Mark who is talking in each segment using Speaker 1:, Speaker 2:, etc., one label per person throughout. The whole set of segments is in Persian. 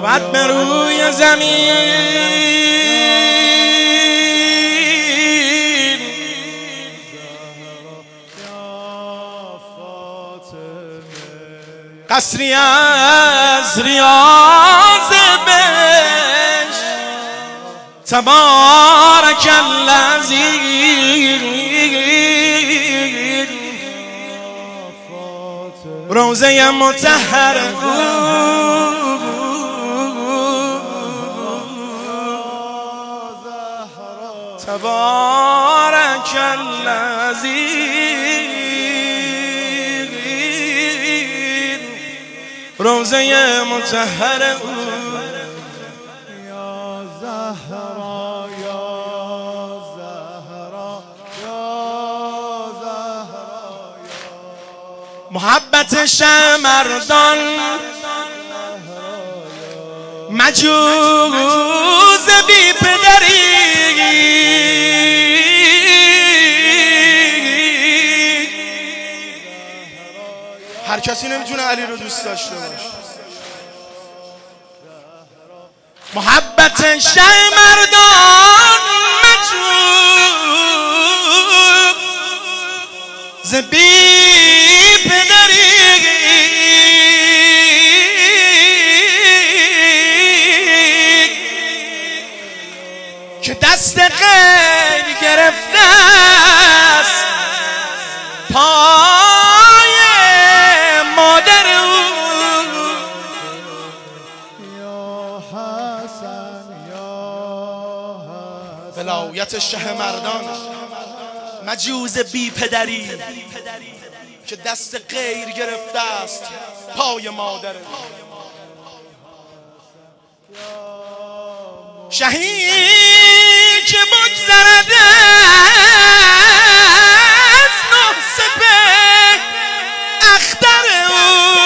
Speaker 1: بود به روی زمین قصری از ریاض بهشت تبارک الذی روزه مطهر تبارک الذی روزه مطهر
Speaker 2: یا زهرا یا زهرا یا زهرا
Speaker 1: محبت شمردان مجوز بی پدری هر کسی نمیتونه علی رو دوست داشته باشه. محبت شمردان مجوز بی پدری که دست غیر گرفته است پای مادر او
Speaker 2: یا حسن یا حسن
Speaker 1: ولایت شه مردان مجوز بی پدری که دست غیر گرفته است پای مادر شهید که بگذرد از نه سپه اختر او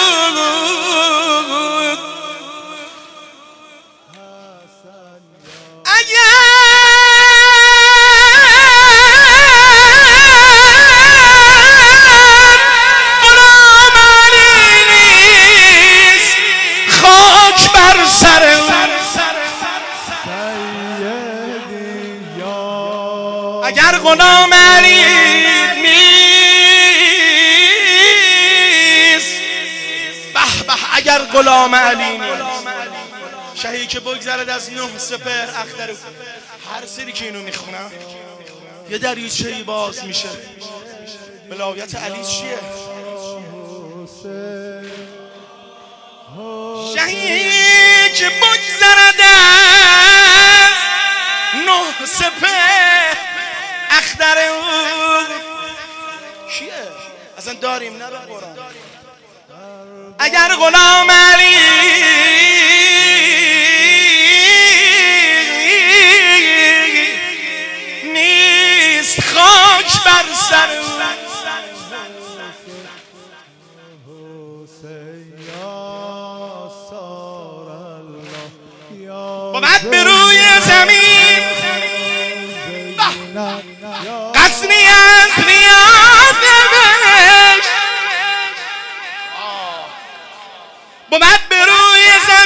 Speaker 1: اگر غلام علی نیست به به اگر غلام علی نیست شهی که بگذرد از نه سپهر اختر هر سری که اینو میخونم یه دریچه‌ای باز میشه. ولایت علی چیه؟ شهی که بگذرد از نه سپهر اختر او کیه؟ اصلا داریم نه به قرآن. اگر غلام علی نیست خاک بر سر او بود به روی زمین قصری از ریاض بهشت بود به روی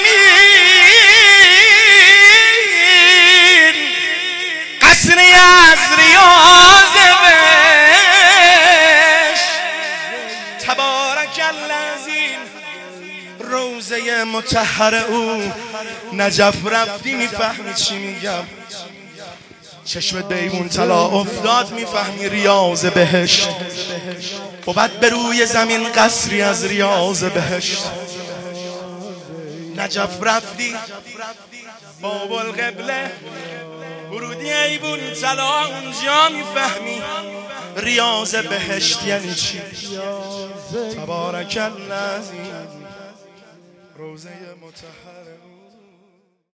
Speaker 1: زمین قصری از ریاض بهشت تبارک الذی روزه مطهر او نجف رفتی میفهمی چی میگم چشمت به ایوون طلا افتاد میفهمی ریاض بهشت بود به روی زمین قصری از ریاض بهشت نجف رفتی باب القبله ورودی ایوون طلا اونجا میفهمی ریاض بهشت یعنی چی. تبارک الذی روزه مطهر